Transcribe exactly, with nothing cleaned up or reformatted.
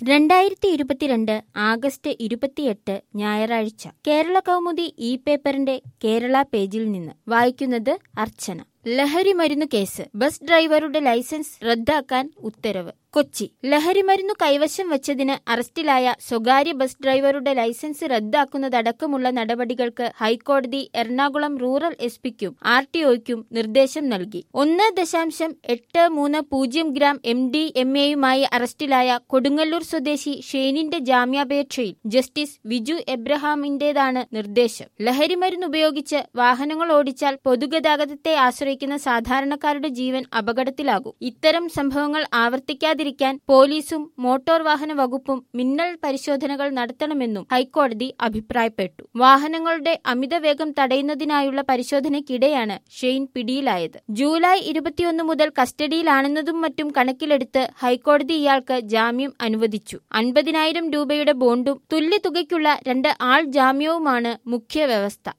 രണ്ടായിരത്തി ഇരുപത്തിരണ്ട് ആഗസ്റ്റ് ഇരുപത്തിയെട്ട് ഞായറാഴ്ച കേരള കൗമുദി ഇ പേപ്പറിന്റെ കേരള പേജിൽ നിന്ന് വായിക്കുന്നത് അർച്ചന. ലഹരിമരുന്നു കേസ്, ബസ് ഡ്രൈവറുടെ ലൈസൻസ് റദ്ദാക്കാൻ ഉത്തരവ്. കൊച്ചി. ലഹരിമരുന്നു കൈവശം വച്ചതിന് അറസ്റ്റിലായ സ്വകാര്യ ബസ് ഡ്രൈവറുടെ ലൈസൻസ് റദ്ദാക്കുന്നതടക്കമുള്ള നടപടികൾക്ക് ഹൈക്കോടതി എറണാകുളം റൂറൽ എസ് പിക്കും ആർ ടി ഒയ്ക്കും നിർദ്ദേശം നൽകി. ഒന്ന് ദശാംശം എട്ട് മൂന്ന് പൂജ്യം ഗ്രാം എം ഡി എം എയുമായി അറസ്റ്റിലായ കൊടുങ്ങല്ലൂർ സ്വദേശി ഷെയ്നിന്റെ ജാമ്യാപേക്ഷയിൽ ജസ്റ്റിസ് വിജു എബ്രഹാമിന്റേതാണ് നിർദ്ദേശം. ലഹരിമരുന്ന് ഉപയോഗിച്ച് വാഹനങ്ങൾ ഓടിച്ചാൽ പൊതുഗതാഗതത്തെ ആശ്രയിക്കുന്ന സാധാരണക്കാരുടെ ജീവൻ അപകടത്തിലാകും. ഇത്തരം സംഭവങ്ങൾ ആവർത്തിക്കാതെ ിരിക്കാൻ പോലീസും മോട്ടോർ വാഹന വകുപ്പും മിന്നൽ പരിശോധനകൾ നടത്തണമെന്നും ഹൈക്കോടതി അഭിപ്രായപ്പെട്ടു. വാഹനങ്ങളുടെ അമിതവേഗം തടയുന്നതിനായുള്ള പരിശോധനയ്ക്കിടെയാണ് ഷെയ്ൻ പിടിയിലായത്. ജൂലൈ ഇരുപത്തിയൊന്ന് മുതൽ കസ്റ്റഡിയിലാണെന്നതും മറ്റും കണക്കിലെടുത്ത് ഹൈക്കോടതി ഇയാൾക്ക് ജാമ്യം അനുവദിച്ചു. അൻപതിനായിരം രൂപയുടെ ബോണ്ടും തുല്യതുകയ്ക്കുള്ള രണ്ട് ആൾ ജാമ്യവുമാണ് മുഖ്യ വ്യവസ്ഥ.